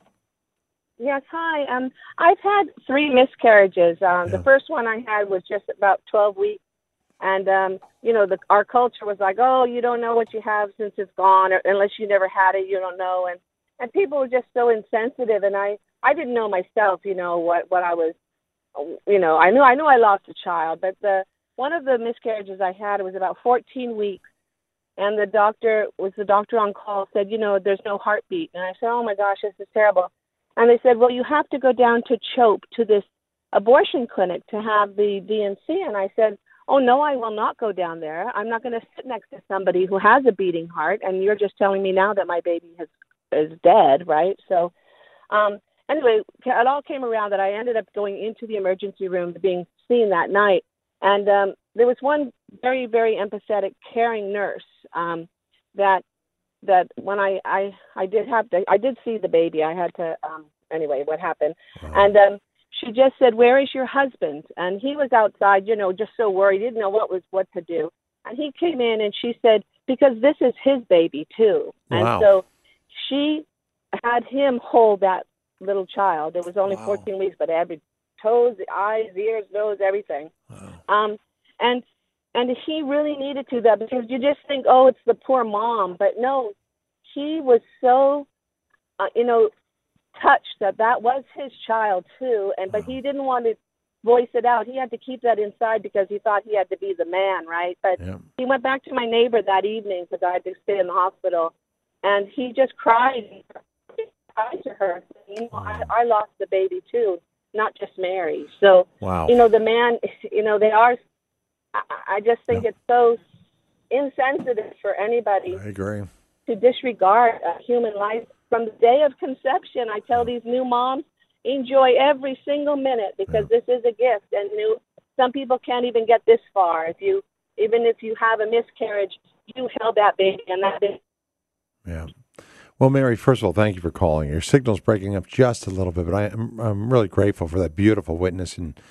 Yes, hi. Um, I've had three miscarriages. Um, Yeah. The first one I had was just about twelve weeks. And, um, you know, the, our culture was like, oh, you don't know what you have since it's gone, or unless you never had it, you don't know. And, and people were just so insensitive. And I, I didn't know myself, you know, what, what I was, you know, I knew, I knew I lost a child. But the one of the miscarriages I had was about fourteen weeks. And the doctor, was the doctor on call, said, you know, there's no heartbeat. And I said, oh, my gosh, this is terrible. And they said, well, you have to go down to CHOPE, to this abortion clinic, to have the D N C. And I said, oh, no, I will not go down there. I'm not going to sit next to somebody who has a beating heart, and you're just telling me now that my baby has, is dead, right? So um, anyway, it all came around that I ended up going into the emergency room, being seen that night. And um, there was one very, very empathetic, caring nurse um, that that when I, I, I did have to, I did see the baby. I had to, um, anyway, what happened. Wow. And um, she just said, where is your husband? And he was outside, you know, just so worried. He didn't know what was what to do. And he came in and she said, because this is his baby too. Wow. And so she had him hold that little child. It was only wow. fourteen weeks, but every toes, eyes, ears, nose, everything. Wow. Um, and and he really needed to that, because you just think, oh, it's the poor mom. But no, he was so, uh, you know, touched that that was his child too, and but he didn't want to voice it out. He had to keep that inside because he thought he had to be the man, right? But yeah. he went back to my neighbor that evening because I had to stay in the hospital, and he just cried, he cried to her. You know, I, I lost the baby too, not just Mary. So, wow. you know, the man, you know, they are. I, I just think yeah. it's so insensitive for anybody. I agree. To disregard a human life. From the day of conception, I tell these new moms, enjoy every single minute, because yeah. this is a gift. And you know, some people can't even get this far. If you, even if you have a miscarriage, you held that baby, and that baby. Yeah. Well, Mary, first of all, thank you for calling. Your signal's breaking up just a little bit, but I am, I'm really grateful for that beautiful witness. And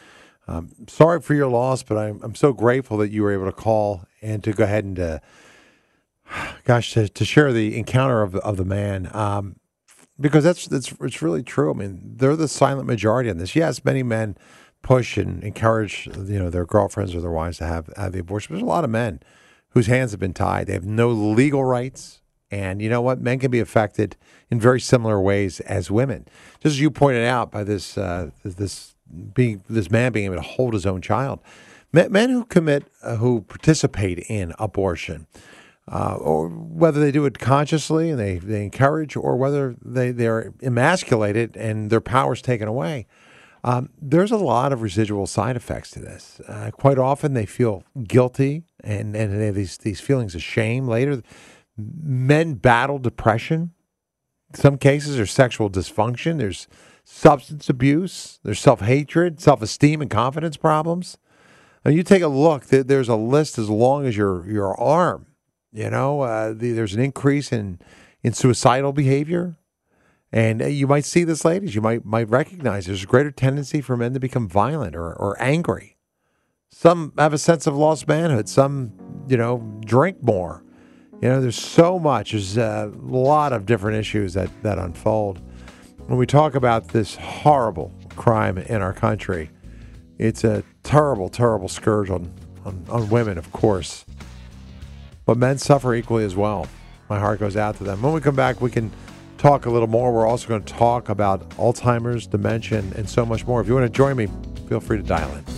Um, sorry for your loss, but I'm, I'm so grateful that you were able to call and to go ahead and, uh, gosh, to, to share the encounter of the, of the man. Um, because that's, that's, it's really true. I mean, they're the silent majority on this. Yes, many men push and encourage, you know, their girlfriends or their wives to have, have the abortion. But there's a lot of men whose hands have been tied. They have no legal rights. And you know what? Men can be affected in very similar ways as women. Just as you pointed out by this, uh, this, being this man being able to hold his own child. Men, men who commit, uh, who participate in abortion, uh, or whether they do it consciously and they, they encourage, or whether they, they're emasculated and their power's taken away, um, there's a lot of residual side effects to this. Uh, quite often they feel guilty and, and they have these, these feelings of shame later. Men battle depression. In some cases there's sexual dysfunction. There's substance abuse, there's self-hatred, self-esteem and confidence problems. Now, you take a look, there's a list as long as your your arm. You know, uh, the, there's an increase in, in suicidal behavior. And uh, you might see this, ladies, you might might recognize there's a greater tendency for men to become violent or, or angry. Some have a sense of lost manhood. Some, you know, drink more. You know, there's so much. There's a lot of different issues that, that unfold. When we talk about this horrible crime in our country, it's a terrible, terrible scourge on, on, on women, of course. But men suffer equally as well. My heart goes out to them. When we come back, we can talk a little more. We're also going to talk about Alzheimer's, dementia, and so much more. If you want to join me, feel free to dial in.